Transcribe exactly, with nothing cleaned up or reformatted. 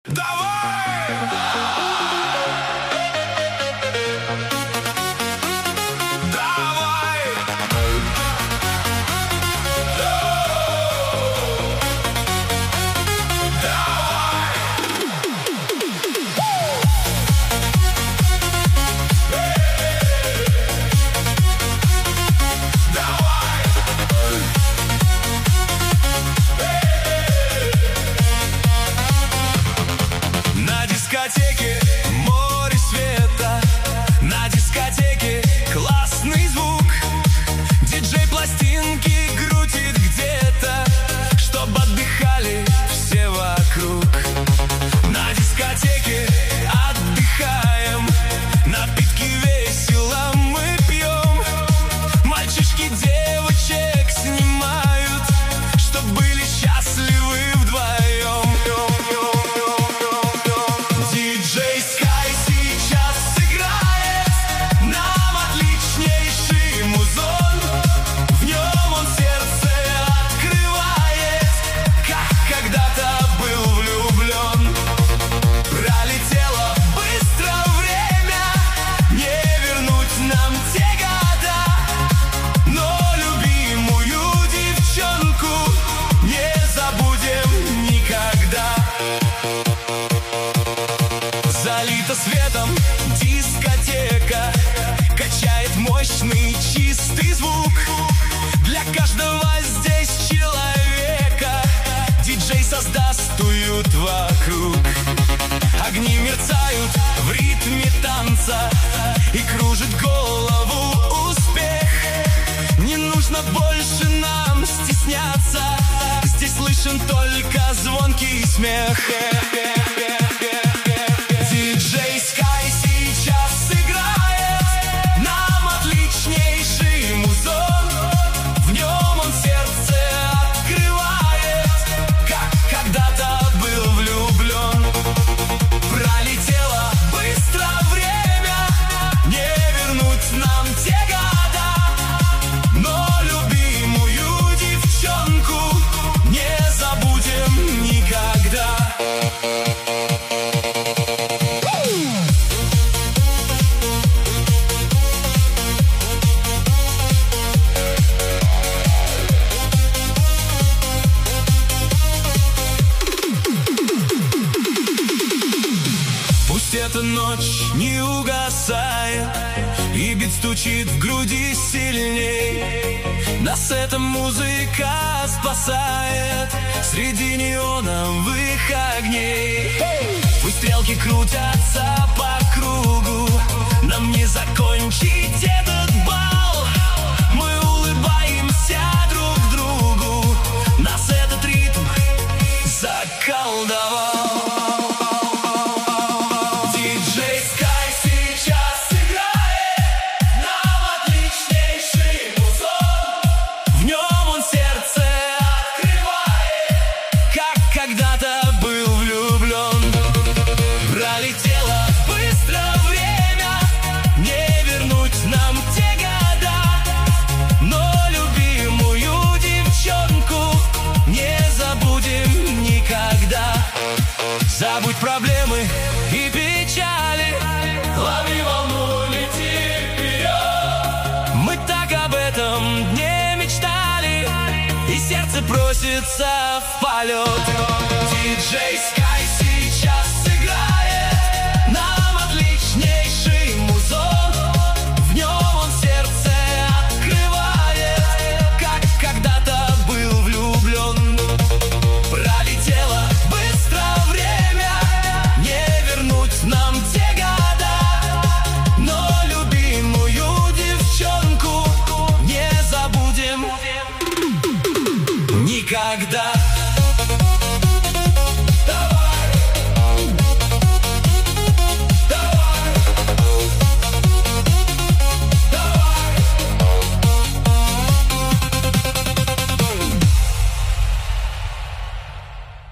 На дискотеке море света, на дискотеке классный звук. Диджей пластинки крутит где-то, чтоб отдыхали все вокруг. На дискотеке отдыхаем, напитки весело мы пьем. Мальчишки девочек снимают, чтоб были счастливы вдвоем. Диджей Скай сейчас сыграет нам отличнейший музон. В нем он сердце открывает, как когда-то был влюблен. Пролетело быстро время, не вернуть нам те года, но любимую девчонку не забудем никогда. Залита светом дискотека, качает мощный чистый звук. Для каждого здесь человека диджей создаст уют вокруг. Огни мерцают в ритме танца, и кружит голову успех. Не нужно больше нам стесняться, здесь слышен только звонкий смех. Диджей Скай сейчас сыграет нам отличнейший музон. В нем он сердце открывает, как когда-то был влюблен. Пролетело быстро время, не вернуть нам те года, но любимую девчонку не забудем никогда. Пусть эта ночь не угасает, и бит стучит в груди сильней. Нас эта музыка спасает среди неоновых огней. Пусть стрелки крутятся по кругу, нам не закончить этот бал. Мы улыбаемся друг другу, нас этот ритм заколдовал. Диджей Скай сейчас сыграет нам отличнейший музон. В нем он сердце открывает, как когда-то был влюблен. Пролетело быстро время, не вернуть нам те года, но любимую девчонку не забудем никогда. Забудь проблемы и печали, лови волну, лети вперед. Мы так об этом дне мечтали, и сердце просится в полет. Диджей Скай